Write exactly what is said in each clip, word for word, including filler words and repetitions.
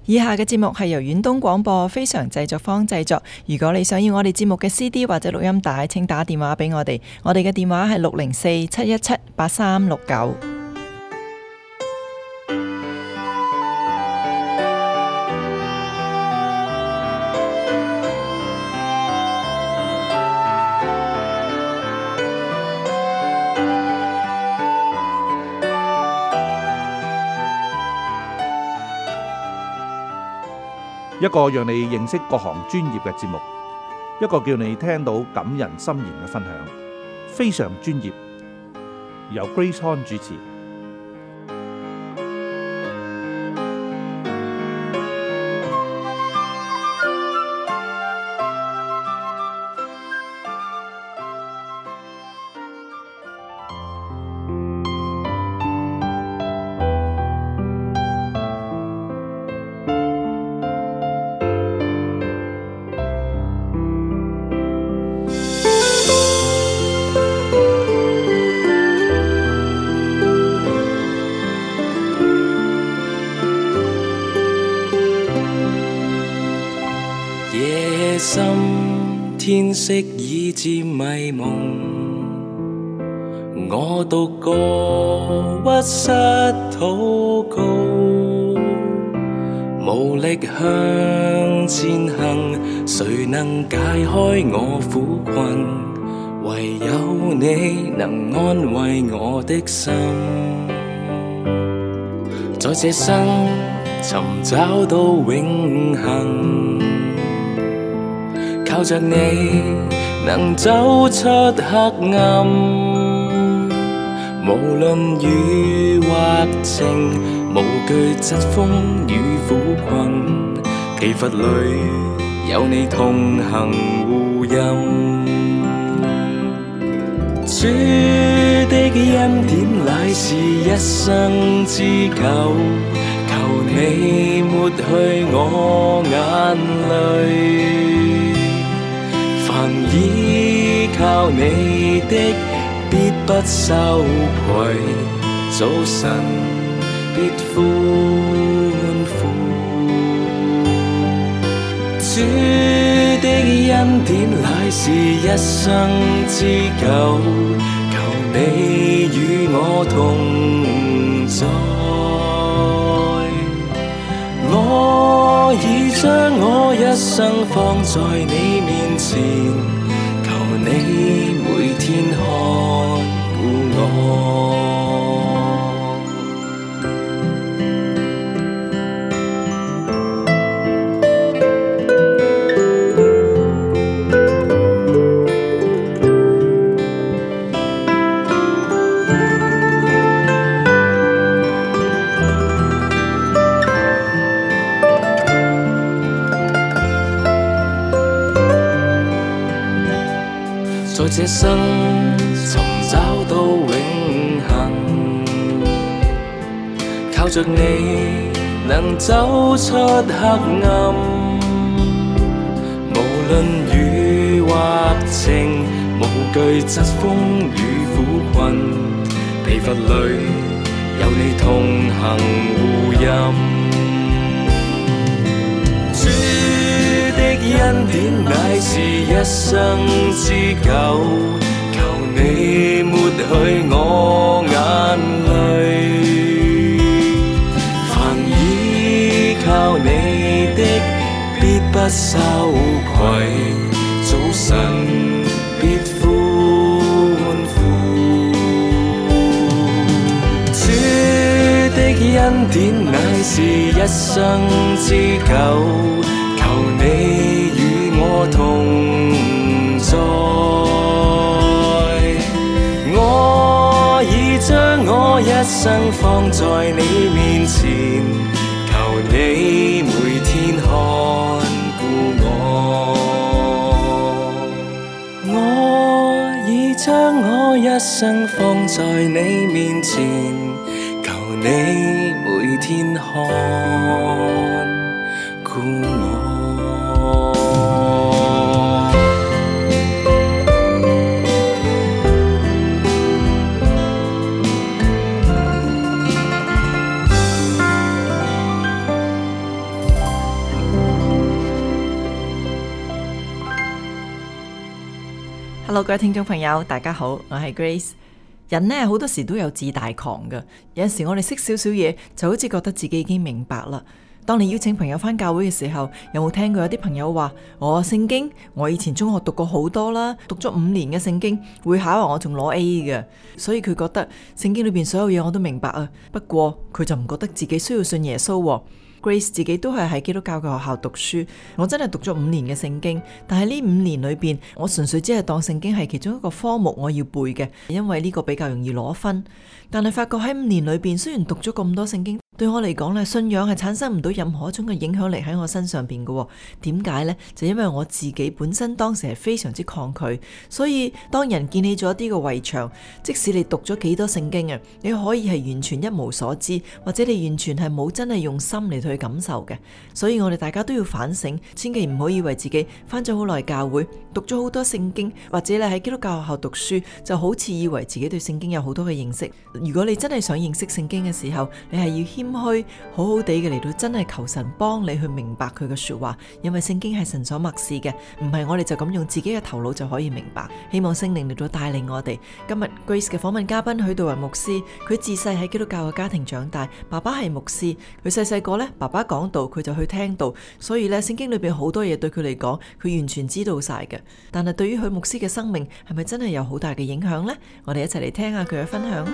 以下嘅節目係由遠東廣播非常製作坊製作。如果你想要我哋節目嘅 C D 或者錄音帶，請打電話俾我哋。我哋嘅電話係六零四七一七八三六九。 一個讓你認識各行專業嘅節目，一個叫你聽到感人心弦嘅分享，非常專業，由 Grace Han 主持。 深天色已漸迷蒙，我獨個屈膝禱告，無力向前行，誰能解開我苦困？唯有你能安慰我的心，在這生尋找到永恆，靠着你能走出黑暗，無論雨或晴，無懼疾風與苦困，疲乏裡有你同行護蔭。主的恩典乃是一生之久，求你抹去我眼淚。凡依靠你的，必不羞愧，早晨必歡呼。主的恩典乃是一生之久，求你與我同在。我已將我一生放在你面前，求你每天看顧我。在這生尋找到永恆，靠着你能走出黑暗，無論雨或晴，無懼疾風與苦困，疲乏裡有你同行護蔭。恩典乃是一生之久，求你抹去我眼淚。凡依靠你的，必不羞愧，早晨必歡呼。主的恩典乃是一生之久，求你與我同在，我已將我一生放在你面前，求你每天看顧我。我已將我一生放在你面前，求你每天看顧我。 Hello， 各位聽眾朋友，大家好，我係 Grace。人呢好多時都有自大狂㗎，有陣時我哋識少少嘢，就好似覺得自己已經明白啦。當你邀請朋友返教會嘅時候，有冇聽過有啲朋友話：我聖經我以前中學讀過好多啦，讀咗五年嘅聖經，會考我仲攞 A 嘅，所以佢覺得聖經裏邊所有嘢我都明白啊。不過佢就唔覺得自己需要信耶穌喎。Grace 自己都係喺基督教嘅學校讀書，我真係讀咗五年嘅聖經，但係呢五年裏邊，我純粹只係當聖經係其中一個科目我要背嘅，因為呢個比較容易攞分。但係發覺喺五年裏邊，雖然讀咗咁多聖經，對我嚟講咧，信仰係產生唔到任何一種嘅影響力喺我身上邊嘅。點解呢？就因為我自己本身當時係非常之抗拒，所以當人建起咗一啲嘅圍牆，即使你讀咗幾多聖經啊，你可以係完全一無所知，或者你完全係冇真係用心嚟去感受嘅。所以我哋大家都要反省，千祈唔好以為自己返咗好耐教會，讀咗好多聖經，或者你喺基督教學校讀書，就好似以為自己對聖經有好多嘅認識。如果你真係想認識聖經嘅時候，你係要謙虛，好好地嘅嚟到真係求神幫你去明白佢嘅說話，因為聖經係神所默示嘅，唔係我哋就咁用自己嘅頭腦就可以明白。希望聖靈嚟到帶領我哋。今日 Grace 嘅訪問嘉賓許道雲牧師，佢自細喺基督教嘅家庭長大，爸爸係牧師，佢細細個呢，爸爸講道佢就去聽道，所以呢，聖經裏邊好多嘢對佢嚟講，佢完全知道晒嘅。但係對於許牧師嘅生命係咪真係有好大嘅影響呢？我哋一齊嚟聽下佢嘅分享。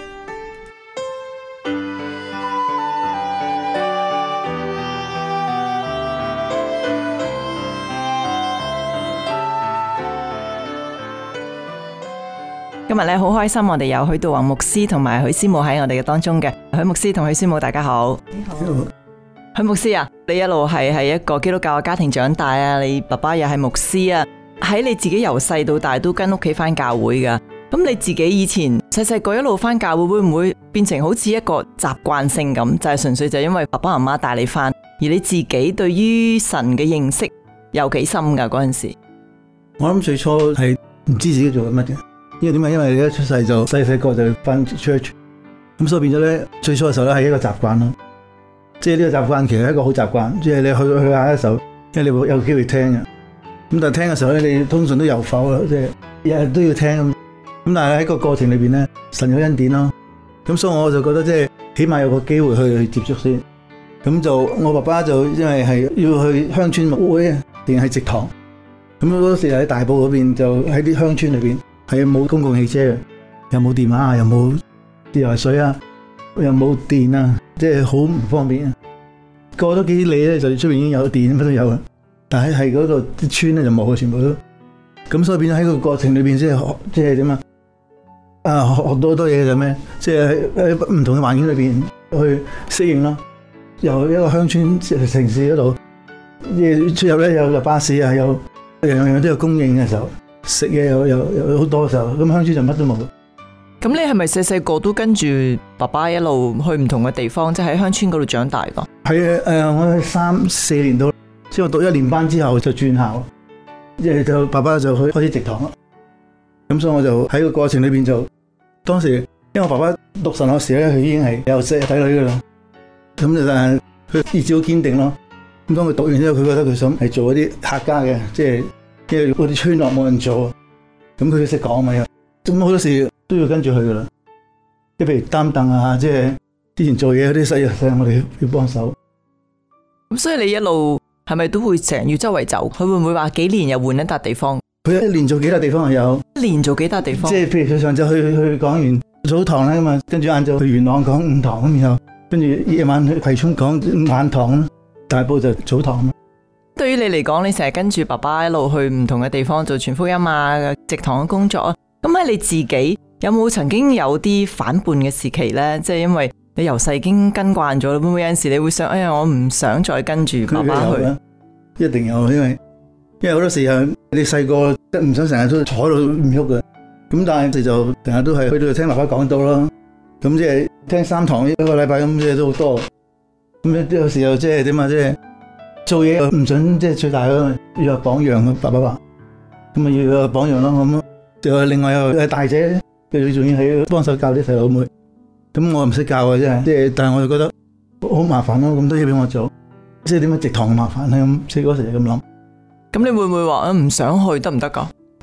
今日咧好開心，我哋有許道雲牧師同埋許師母喺我哋嘅當中嘅。許牧師同許師母大家好。你好。許牧師啊，你一路係喺一個基督教嘅家庭長大啊，你爸爸又係牧師啊，喺你自己由細到大都跟屋企返教會噶。咁你自己以前細細個一路返教會，會唔會變成好似一個習慣性咁？就係純粹就因為爸爸媽媽帶你返，而你自己對於神嘅認識有幾深噶？嗰陣時， 我諗最初係唔知自己做緊乜嘅。因為點解？因為你一出世就細細個就翻 church， 咁所以變咗咧，最初嘅時候咧係一個習慣咯。即係呢個習慣其實係一個好習慣，即係你去去下嘅時候，因為你會有機會聽嘅。咁但係聽嘅時候咧，你通常都有否啦，即係日日都要聽咁。咁但係喺個過程裏邊咧，神有恩典咯。咁所以我就覺得即係起碼有個機會去去接觸先。咁就我爸爸就因為係要去鄉村牧會啊，定係植堂。咁嗰時喺大埔嗰邊就喺啲鄉村裏邊。係冇公共汽車嘅，又冇電話啊，又冇自來水啊，又冇電啊，即係好唔方便啊。過咗幾里咧，就出邊已經有電，乜都有啦。但係係嗰度啲村咧就冇，全部都。咁所以變咗喺個過程裏邊，即係學，即係點啊？啊，學學到好多嘢就咩？即係喺唔同嘅環境裏邊去適應咯。由一個鄉村城市嗰度，即係出入咧有有巴士啊，有樣樣都有供應嘅時候。食嘢有有有好多嘅時候，咁鄉村就乜都冇。 咁你係咪細細個都跟住爸爸一路去唔同嘅地方，即係喺鄉村嗰度長大噶？係啊，誒，我喺三四年到，之後讀一年班之後就轉校，即係就爸爸就去開始植堂咯。咁所以我就喺個過程裏邊就，當時因為我爸爸讀神學時咧，佢已經係有仔仔女噶啦，咁就但係佢意志好堅定咯。咁當佢讀完之後，佢覺得佢想係做一啲客家嘅，即係。因為嗰啲村落冇人做，咁佢都識講嘛，咁好多時都要跟住佢噶啦。即係譬如擔凳啊，即係之前做嘢嗰啲細細，我哋要幫手。咁所以你一路係咪都會成日要周圍走？佢會唔會話幾年又換一笪地方？佢一年做幾笪地方又有，一年做幾笪地方。即係譬如佢上晝去去講完早堂咧嘛，跟住晏晝去元朗講午堂咁，然後跟住夜晚去葵涌講晚堂，大埔就早堂。對於你嚟講，你成日跟住爸爸一路去唔同嘅地方做傳福音啊、植堂嘅工作啊，咁喺你自己有冇曾經有啲反叛嘅時期呢？即係因為你由細已經跟慣咗，會唔會有陣時你會想，哎呀，我唔想再跟住爸爸去？一定有，因為因為好多時候你細個唔想成日都坐喺度唔喐嘅，咁但係就成日都係去到聽爸爸講道咯，咁即係聽三堂一個禮拜咁，即係都好多，咁有時候即係點啊，即係。做嘢唔準即係最大嘅要有榜樣嘅，爸爸話咁啊要有榜樣咯。咁就另外有係大姐，佢仲要係幫手教啲細佬妹。咁我唔識教嘅真係，即係但係我就覺得好麻煩咯。咁多嘢俾我做，即係點樣植堂麻煩咧？咁細嗰時就咁諗。咁你會唔會話唔想去得唔得噶？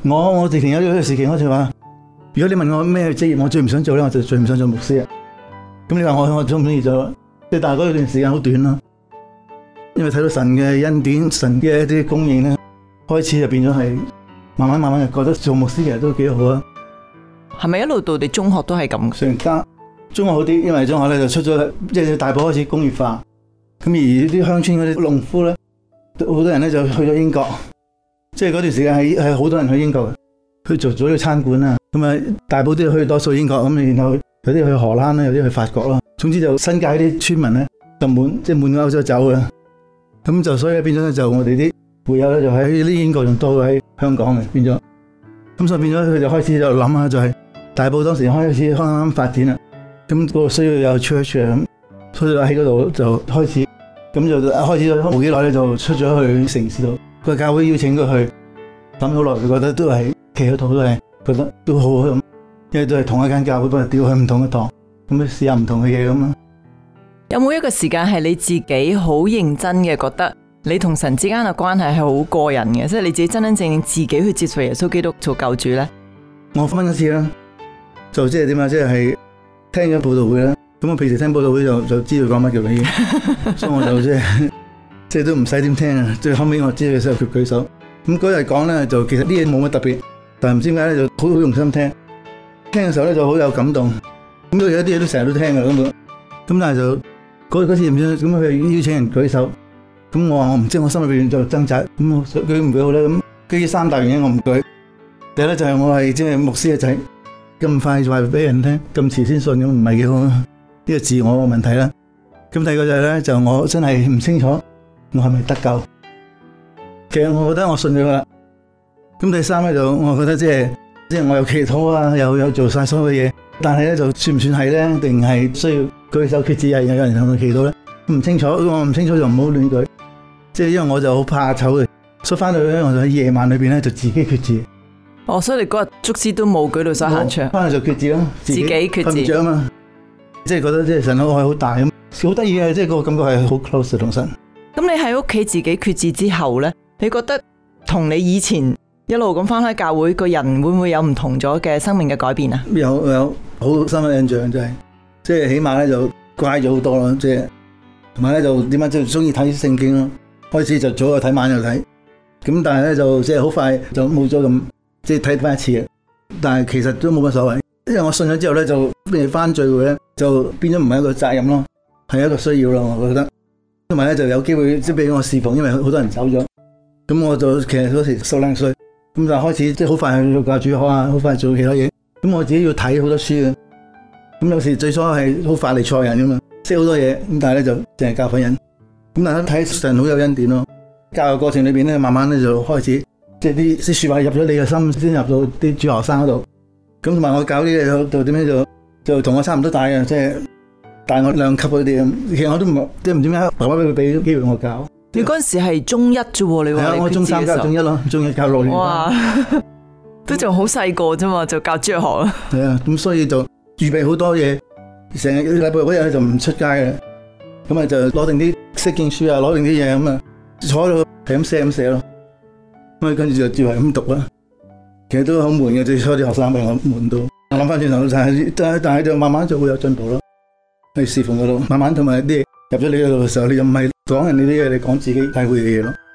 我我直情有呢個事情，我就話：如果你問我咩職業我最唔想做咧，我就最唔想做牧師啊。咁你話我我中唔中意做？即係但係嗰段時間好短咯，因為睇到神嘅恩典、神嘅一啲供應咧，開始就變咗係慢慢慢慢就覺得做牧師其實都幾好啊。 係咪一路到你中學都係咁？ 上家中學好啲，因為中學咧就出咗即係大埔開始工業化，咁而啲鄉村嗰啲農夫咧，好多人咧就去咗英國，即係嗰段時間係係好多人去英國去做咗啲餐館啊。咁啊，大埔都要去多數英國，咁然後有啲去荷蘭啦，有啲去法國啦。總之就新界啲村民咧就滿即係滿歐洲走嘅，咁就所以變咗咧就我哋啲會友咧就喺啲英國仲多過喺香港嘅變咗，咁所以變咗佢就開始就諗下就係、是、大埔當時開始啱啱發展啦，咁嗰度需要有 church 啊，咁所以喺嗰度就開始，咁就開始咗冇幾耐咧就出咗去城市度，個教會邀請佢去，諗好耐佢覺得都係企喺度都係覺得都好好咁，因為都係同一間教會，不過調去唔同嘅堂。咁樣試下唔同嘅嘢咁咯。 有冇一個時間係你自己好認真嘅，覺得你同神之間嘅關係係好過人嘅，即係你自己真真正正自己去接受耶穌基督做救主咧？ 我分一次啦，就即係點啊？即係聽咗佈道會啦。咁我平時聽佈道會就就知道講乜叫你，所以我就即係即係都唔使點聽啊。最後尾我知道嘅時候佢舉手。咁嗰日講咧就其實啲嘢冇乜特別，但係唔知點解咧就好好用心聽。聽嘅時候咧就好有感動。咁有一啲嘢都成日都聽嘅咁，咁但係就嗰嗰次唔知咁佢邀請人舉手，咁我話我唔知，我心裏邊就掙扎，咁我舉唔舉好咧？咁基於三大原因我唔舉。第一咧就係我係即係牧師嘅仔，咁快就話俾人聽，咁遲先信咁唔係幾好，呢個自我嘅問題啦。咁第二個就係咧，就我真係唔清楚我係咪得救。其實我覺得我信咗啦。咁第三咧就我覺得即係即係我有祈禱啊，又有做晒所有嘅嘢。但係咧就算唔算係咧？定係需要舉手決志係有人向佢祈禱咧？唔清楚，我唔清楚就唔好亂舉。即係因為我就好怕醜嘅，所以翻到去咧我就喺夜晚裏邊咧就自己決志。 哦，所以你嗰日足之都冇舉到手行出。 翻去就決志咯， 自己決志。瞓唔着啊嘛， 即係覺得即係神嘅愛好大咁，好得意嘅，即係個感覺係好 close 同神。 咁你喺屋企自己決志之後咧，你覺得同你以前一路咁翻開教會個人會唔會有唔同咗嘅生命嘅改變啊？ 有有好深嘅印象，真係即係起碼咧就乖咗好多咯，即係同埋咧就點解即係中意睇聖經咯？開始就早又睇晚又睇，咁但係咧就即係好快就冇咗咁即係睇翻一次嘅，但係其實都冇乜所謂，因為我信咗之後咧就變翻聚會咧就變咗唔係一個責任咯，係一個需要咯，我覺得。同埋咧就有機會即係俾我侍奉，因為好多人走咗，咁我就其實嗰時十零歲，咁就開始即係好快去做教主學啊，好快做其他嘢。咁我自己要睇好多書嘅，咁有時最初係好法利賽人咁嘛，識好多嘢，咁但係咧就淨係教訓人。咁大家睇神好有恩典咯，教育過程裏邊咧，慢慢咧就開始即係啲啲說話入咗你嘅心，先入到啲主學生嗰度。咁同埋我教啲嘢就點樣就就同我差唔多大嘅，即係大我兩級嗰啲咁。其實我都唔即係唔知點解爸爸會俾機會我教。 你嗰陣時係中一啫喎，你話？係啊， 我中三教中一咯，中一教六年。 哇！都仲好細個啫嘛，就教主學啦。 係啊，咁所以就預備好多嘢，成日禮拜嗰日就唔出街嘅，咁啊就攞定啲釋經書啊，攞定啲嘢咁啊，坐喺度係咁寫咁寫咯。咁啊跟住就照係咁讀啦。其實都好悶嘅，最初啲學生俾我悶到。我諗翻轉頭就係，但係但係就慢慢就會有進步咯。去侍奉嗰度，慢慢同埋啲嘢入咗你嗰度嘅時候，你又唔係講人哋啲嘢，你講自己體會嘅嘢咯。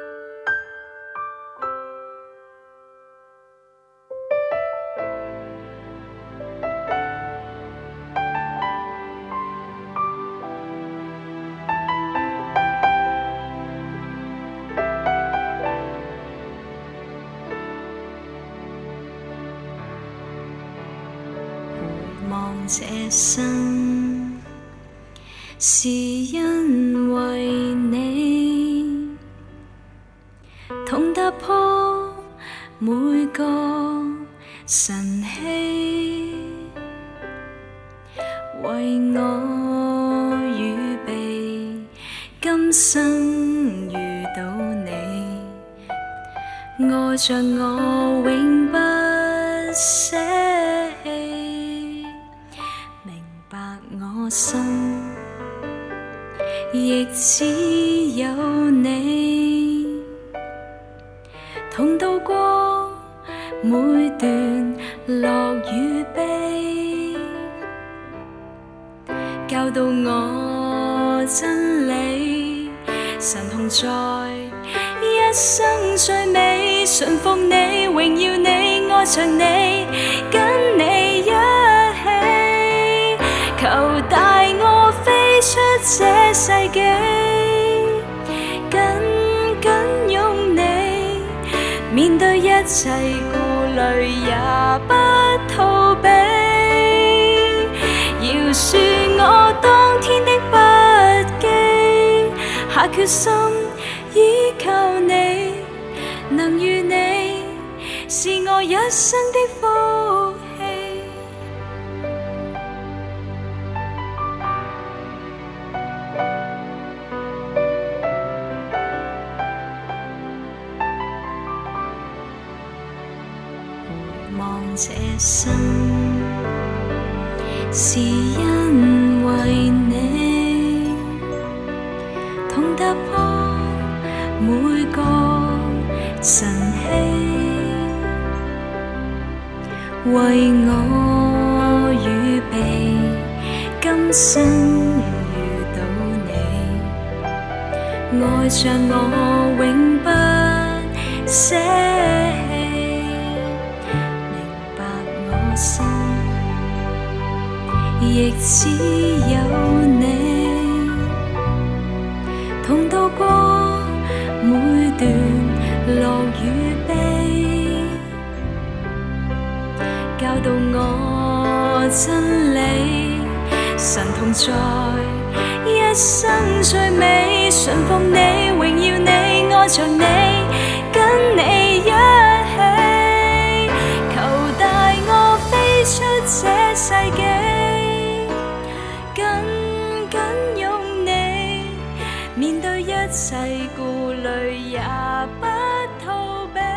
這生是因為你同踏破每個晨曦，為我預備今生遇到你，愛着我永不捨棄。我心亦只有你，同渡過每段樂與悲，教導我真理。神同在，一生最美，順服你，榮耀你，愛着你，跟你一起，求帶我飛出這世紀，緊緊擁你，面對一切顧慮也不逃避，饒恕我當天的不羈，下決心依靠你，能與你是我一生的福氣。回望這生，是因為你同踏破每個晨曦，為我預備今生遇到你，愛着我永不捨棄，明白我心亦只有你，同渡過每段樂與悲，教導我真理。神同在，一生最美，順服你，榮耀你，愛着你，跟你一起，求帶我飛出這世紀，緊緊擁你，面對一切顧慮也不逃避。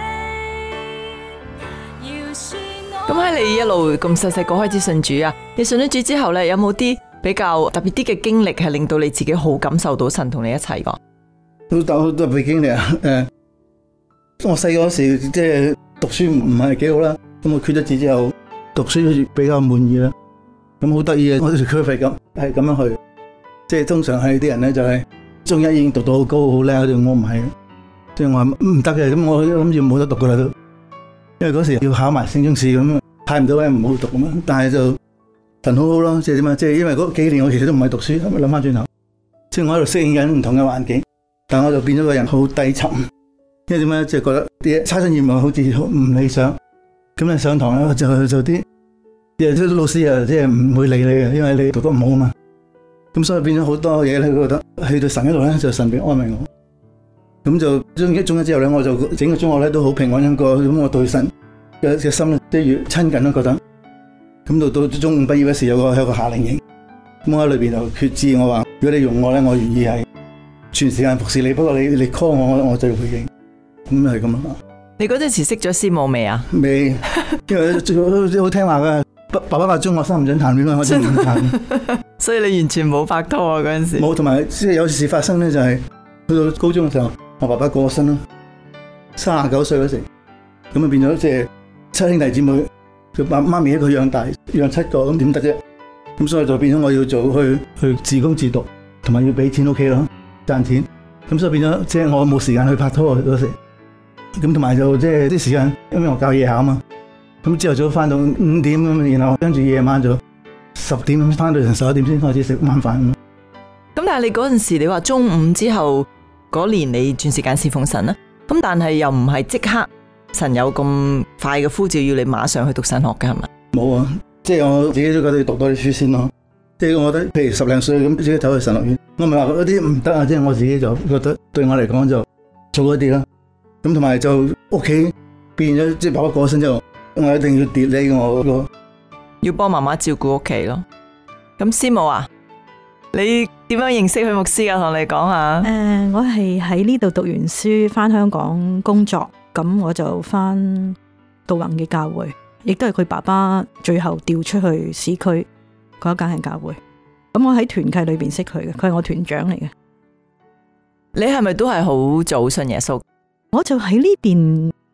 咁喺你一路咁細細個開始信主啊，你信咗主之後咧，有冇啲比較特別啲嘅經歷係令到你自己好感受到神同你一齊個？ 好特好特別經歷啊！誒，我細個嗰時即係讀書唔係幾好啦，咁我決咗志之後讀書比較滿意啦。咁好得意嘅，我條 curve 咁係咁樣去，即係通常係啲人咧就係中一已經讀到好高好叻，我唔係，即係我話唔得嘅，咁我諗住冇得讀噶啦都，因為嗰時要考埋升中試咁，派唔到位唔好讀咁樣，但係就神好好咯，即係點啊？即係因為嗰幾年我其實都唔係讀書，諗翻轉頭，即係我喺度適應緊唔同嘅環境，但係我就變咗個人好低沉，因為點解？即係覺得啲差生業務好似唔理想，咁你上堂咧就就啲，啲啲老師啊即係唔會理你嘅，因為你讀得唔好啊嘛，咁所以變咗好多嘢咧，覺得去到神嗰度咧就神俾安慰我，咁就中一中一之後咧，我就整個中學咧都好平安咁過，咁我對神嘅嘅心咧都越親近咯，覺得。咁到到中五畢業嗰時有個有個夏令營，咁我喺裏邊就決志，我話如果你用我咧，我願意係全時間服侍你，不過你你 call 我，我我就要回應，咁係咁咯。 你嗰陣時識咗師母未啊？ 未，因為最好聽話嘅，爸爸話中學生唔准談戀愛，我真係唔談。 所以你完全冇拍拖啊嗰陣時？ 冇，同埋即係有事發生咧，就係去到高中嘅時候，我爸爸過咗身啦，三十九歲嗰時，咁啊變咗即係七兄弟姊妹。佢爸媽咪一個養大，養七個咁點得啫？咁所以就變咗我要做去去自工自讀，同埋要俾錢屋企咯，賺錢。咁所以變咗即係我冇時間去拍拖嗰時。咁同埋就即係啲時間，因為我教夜校啊嘛。咁朝頭早翻到五點咁，然後跟住夜晚就十點咁翻到成十一點先開始食晚飯咁。 咁但係你嗰陣時，你話中午之後嗰年你轉時間侍奉神啦，咁但係又唔係即刻。神有咁快嘅呼召要你馬上去讀神學嘅係咪？ 冇啊，即係我自己都覺得要讀多啲書先咯。即係我覺得，譬如十零歲咁自己走去神學院，我唔係話嗰啲唔得啊，即係我自己就覺得對我嚟講就做一啲啦。咁同埋就屋企變咗，即係爸爸過身之後，我一定要跌你我個， 要幫媽媽照顧屋企咯。咁師母啊，你點樣認識許牧師啊？同你講下。誒、 呃，我係喺呢度讀完書，翻香港工作。咁我就翻道宏嘅教會，亦都係佢爸爸最後調出去市區嗰一間係教會。咁我喺團契裏邊識佢嘅，佢係我團長嚟嘅。 你係咪都係好早信耶穌？ 我就喺呢邊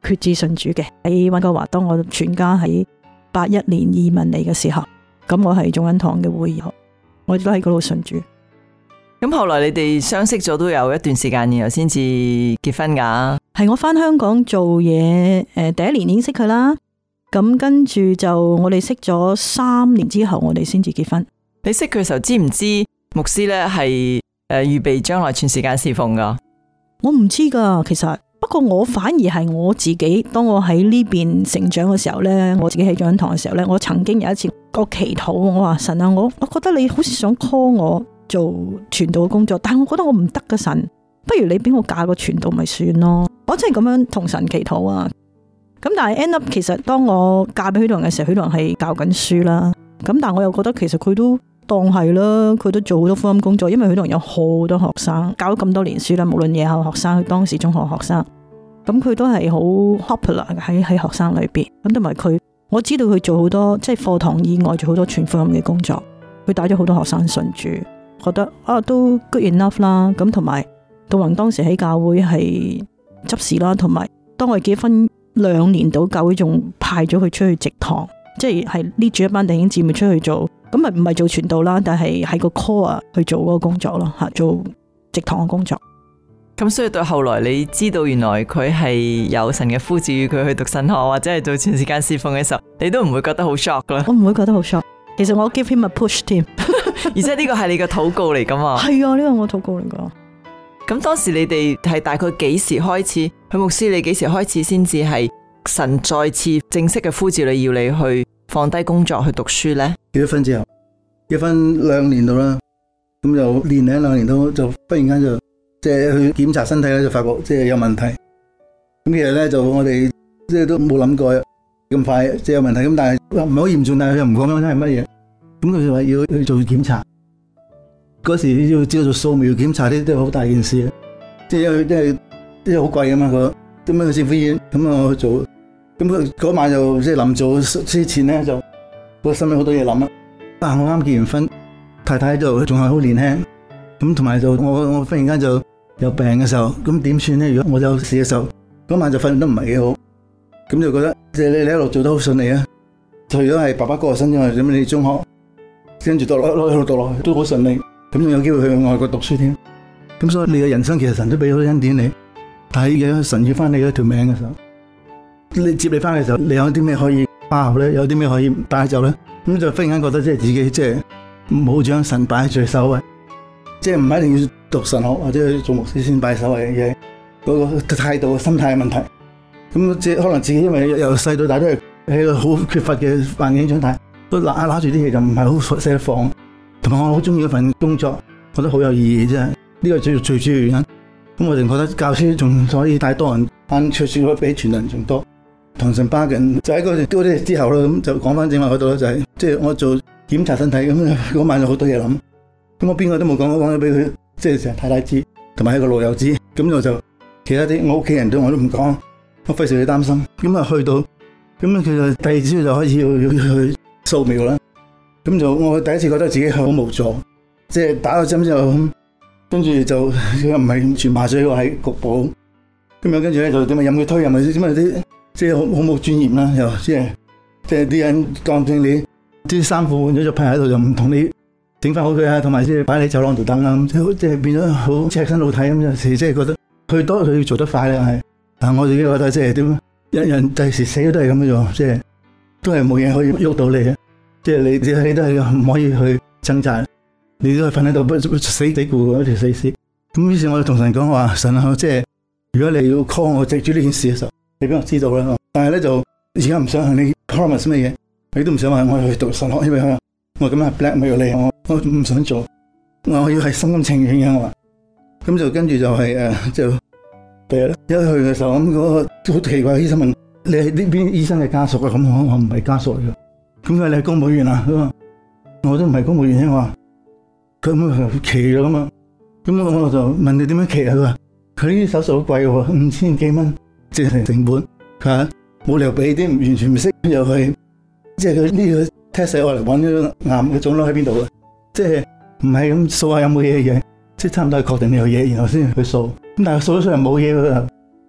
決志信主嘅。喺溫哥華，當我全家喺八一年移民嚟嘅時候，咁我係眾恩堂嘅會友，我都喺嗰度信主。 咁後來你哋相識咗都有一段時間，然後先至結婚噶？ 係我翻香港做嘢，誒，第一年已經識佢啦。咁跟住就我哋識咗三年之後，我哋先至結婚。 你識佢嘅時候知唔知牧師咧係誒預備將來全時間侍奉噶？ 我唔知噶，其實不過我反而係我自己，當我喺呢邊成長嘅時候咧，我自己喺眾恩堂嘅時候咧，我曾經有一次個祈禱，我話神啊，我我覺得你好似想 call 我做傳道嘅工作，但係我覺得我唔得噶，神，不如你俾我嫁個傳道咪算咯。我真係咁樣同神祈禱啊。咁但係 end up 其實當我嫁俾許導嘅時候，許導係教緊書啦。咁但係我又覺得其實佢都當係啦，佢都做好多福音工作，因為許導有好多學生，教咗咁多年書啦，無論夜校學生，佢當時中學學生，咁佢都係好 popular 喺喺學生裏邊。咁同埋佢，我知道佢做好多即係課堂以外做好多傳福音嘅工作，佢帶咗好多學生信主，覺得啊都 good enough 啦。咁同埋導弘當時喺教會係執事啦，同埋當我哋結婚兩年到，教會仲派咗佢出去植堂，即係係呢住一班弟兄姊妹出去做，咁咪唔係做傳道啦，但係喺個 core 去做嗰個工作咯，吓做植堂嘅工作。 咁所以到後來你知道原來佢係有神嘅呼召要佢去讀神學或者係做全時間侍奉嘅時候，你都唔會覺得好 shock 啦？ 我唔會覺得好 shock， 其實我 give him a push 添， 而且呢個係你嘅禱告嚟噶嘛？ 係啊，呢個我禱告嚟噶。 咁當時你哋係大概幾時開始？許牧師，你幾時開始先至係神再次正式嘅呼召你要你去放低工作去讀書呢？ 結咗婚之後，結婚兩年到啦，咁就年零兩年到就忽然間就即係去檢查身體咧，就發覺即係有問題。咁其實咧就我哋即係都冇諗過咁快即係有問題，咁但係唔係好嚴重，但係佢又唔講緊係乜嘢。咁佢就話要去做檢查。嗰時要知道做掃描檢查呢啲都係好大件事，即係因為即係即係好貴啊嘛，個咁樣去政府醫院，咁啊我去做，咁佢嗰晚就即係臨做之前咧就個心裏好多嘢諗啊。但係我啱結完婚，太太就仲係好年輕，咁同埋就我我忽然間就有病嘅時候，咁點算咧？如果我有事嘅時候，嗰晚就瞓得唔係幾好，咁就覺得即係你你一路做得好順利啊。除咗係爸爸過身之外，咁你中學跟住讀落落一路讀落去都好順利。咁仲有機會去外國讀書添，咁所以你嘅人生其實神都俾咗恩典你，但係有神要翻你嗰條命嘅時候，你接你翻嘅時候，你有啲咩可以花後咧？有啲咩可以帶走咧？咁就忽然間覺得即係自己即係唔好將神擺喺最首位，即係唔係一定要讀神學或者去做牧師先擺首位嘅嘢，嗰個態度、心態嘅問題。咁即係可能自己因為由細到大都係喺個好缺乏嘅環境長大，都揦揦住啲嘢就唔係好捨得放。同埋我好中意嗰份工作，覺得好有意義啫。呢個最最主要原因。咁我哋覺得教書仲可以帶多人翻出書，比傳人仲多。同神巴緊就喺嗰啲之後啦，咁就講翻正話嗰度啦，就係即係我做檢查身體咁，嗰晚有好多嘢諗。咁我邊個都冇講，我講咗俾佢，即係成日太太知，同埋一個老友知。咁我就其他啲我屋企人都我都唔講，我費事佢擔心。咁啊去到，咁佢就第二朝就開始要要去掃描啦。咁就我第一次覺得自己好無助，即係打個針之後，跟住就又唔係全麻醉喎，係局部。咁樣跟住咧就點啊飲佢推，又咪點啊啲即係好好冇尊嚴啦，又即係即係啲人當正你啲衫褲換咗就派喺度，就唔同你整翻好佢啊，同埋即係擺喺走廊度等啊，即係即係變咗好赤身露體咁，有時即係覺得佢多佢做得快啦，係。但係我自己覺得即係點，人人第時死都係咁樣做，即係都係冇嘢可以喐到你嘅。即係你，你都係唔可以去掙扎，你都係瞓喺度不死死顧嗰條死屍。咁於是我就同神講話：神啊，即係如果你要 call 我藉住呢件事嘅時候，你俾我知道啦。但係咧就而家唔想向你 promise 乜嘢，你都唔想話我去讀神學，因為我咁樣 blackmail你，我我唔想做，我要係心甘情願嘅我話。咁就跟住就係、是、誒、呃、就第日咧一去嘅時候，咁、那、嗰個好奇怪嘅醫生問你係呢邊醫生嘅家屬啊？咁我我唔係家屬嚟嘅。咁佢你係公務員啊？佢話我都唔係公務員，我話佢咁奇咗咁啊！咁我就問你點樣奇啊？佢話佢呢啲手術好貴喎，五千幾蚊即係成本。佢話冇理由俾啲完全唔識又去，即係佢呢個 test 我嚟揾咗癌嘅腫瘤喺邊度嘅，即係唔係咁掃下有冇嘢嘅嘢，即係差唔多係確定你有嘢，然後先去掃。咁但係掃咗出嚟冇嘢㗎，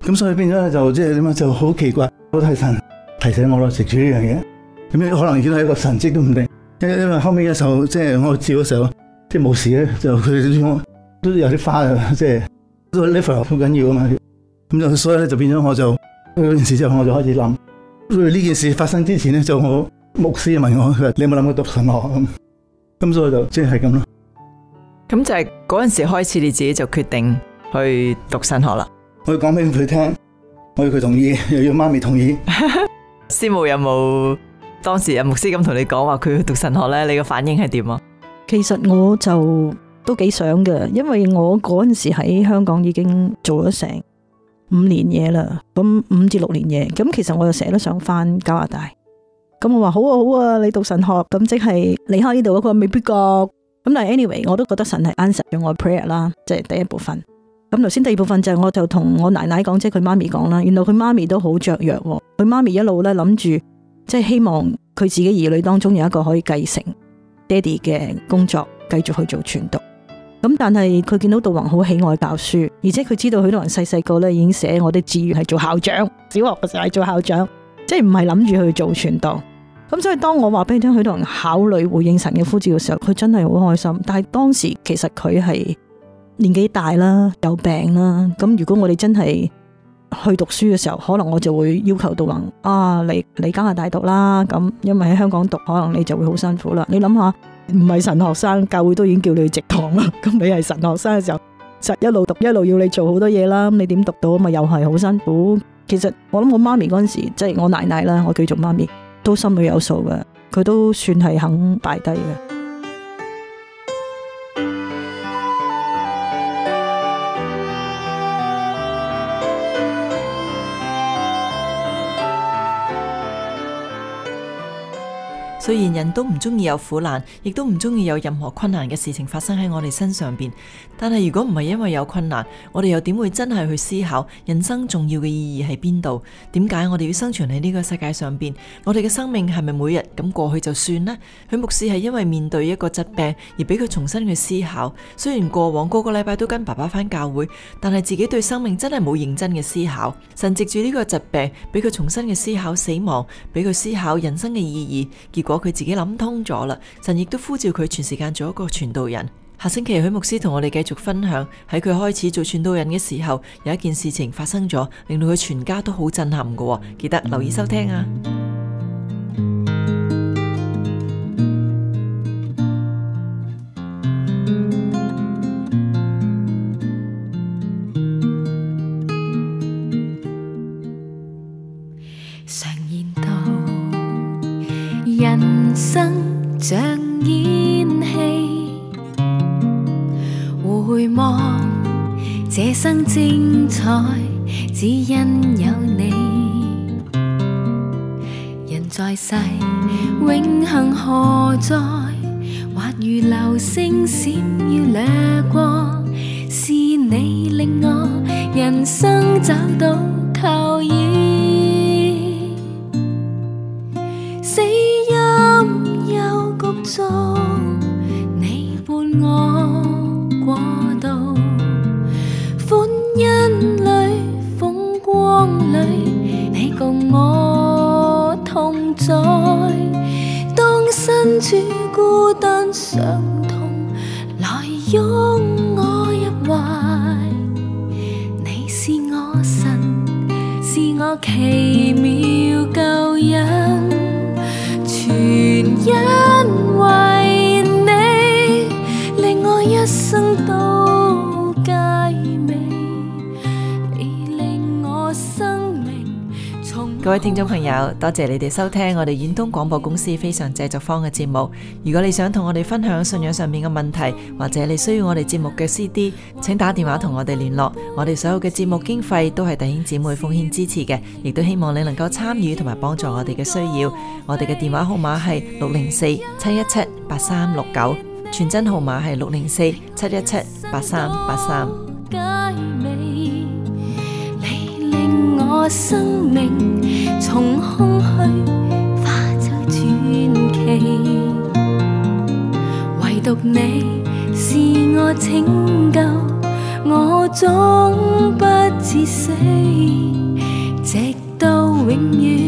咁所以變咗咧就即係點樣就好奇怪，好提神提醒我咯，食住呢樣嘢，咁樣可能見到係一個神蹟都唔定。因因為後尾嘅時候，即係我照嘅時候，即係冇事咧，就佢都有啲花啊，即係都 liver 好緊要啊嘛。咁就所以咧就變咗我就嗰件事之後，我就開始諗。呢件事發生之前咧，就我牧師問我，佢話你有冇諗過讀神學咁？咁所以就即係咁咯。 咁就係嗰陣時開始，你自己就決定去讀神學啦。 我要講俾佢聽，我要佢同意，又要媽咪同意。 師母有冇當時阿牧師咁同你講話佢去讀神學咧？你個反應係點啊？ 其實我就都幾想嘅，因為我嗰陣時喺香港已經做咗成五年嘢啦，咁五至六年嘢，咁其實我就成日都想翻加拿大。咁我話好啊好啊，你讀神學，咁即係離開呢度嗰個未必覺。咁但係 anyway， 我都覺得神係 answer 咗我 prayer 啦，即係第一部分。咁頭先第二部分就係我就同我奶奶講，即係佢媽咪講啦。原來佢媽咪都好雀躍，佢媽咪一路咧諗住，即係希望佢自己兒女當中有一個可以繼承爹哋嘅工作，繼續去做傳道。咁但係佢見到道宏好喜愛教書，而且佢知道許多人細細個咧已經寫我哋志願係做校長，小學嘅時候係做校長，即係唔係諗住去做傳道。咁所以當我話俾你聽，許多人考慮回應神嘅呼召嘅時候，佢真係好開心。但係當時其實佢係年紀大啦，有病啦。咁如果我哋真係去讀書嘅時候，可能我就會要求道宏啊，嚟嚟加拿大讀啦。咁因為喺香港讀，可能你就會好辛苦啦。你諗下，唔係神學生，教會都已經叫你去植堂啦。咁你係神學生嘅時候，實一路讀一路要你做好多嘢啦。咁你點讀到啊？嘛又係好辛苦。其實我諗我媽咪嗰陣時，即係我奶奶啦，我叫做媽咪，都心裏有數嘅，佢都算係肯擺低嘅。 雖然人都唔中意有苦難，亦都唔中意有任何困難嘅事情發生喺我哋身上邊，但係如果唔係因為有困難，我哋又點會真係去思考人生重要嘅意義喺邊度？點解我哋要生存喺呢個世界上邊？我哋嘅生命係咪每日咁過去就算呢？許牧師係因為面對一個疾病而俾佢重新去思考。雖然過往個個禮拜都跟爸爸返教會，但係自己對生命真係冇認真嘅思考。神藉住呢個疾病俾佢重新嘅思考死亡，俾佢思考人生嘅意義。結果佢自己諗通咗啦，神亦都呼召佢全時間做一個傳道人。下星期許牧師同我哋繼續分享，喺佢開始做傳道人嘅時候，有一件事情發生咗，令到佢全家都好震撼㗎。記得留意收聽啊！ 人生像演戲，回望這生精彩，只因有你。人在世，永恆何在？或如流星閃耀掠過，是你令我人生找到靠倚。你伴我過渡，歡欣裏風光裏，你共我同在。當身處孤單傷痛，來擁我入懷。你是我神，是我奇妙救恩，全因為你令我一生都佳美，你令我生命重。 各位聽眾朋友，多謝你哋收聽我哋遠東廣播公司非常製作坊嘅節目。如果你想同我哋分享信仰上面嘅問題，或者你需要我哋節目嘅 C D， 請打電話同我哋聯絡。我哋所有嘅節目經費都係弟兄姊妹奉獻支持嘅，亦都希望你能夠參與同埋幫助我哋嘅需要。我哋嘅電話號碼係六零四七一七八三六九，傳真號碼係六零四七一七八三八三。 你令我生命從空虛化作傳奇，唯獨你是我拯救，我總不知至死，直到永遠。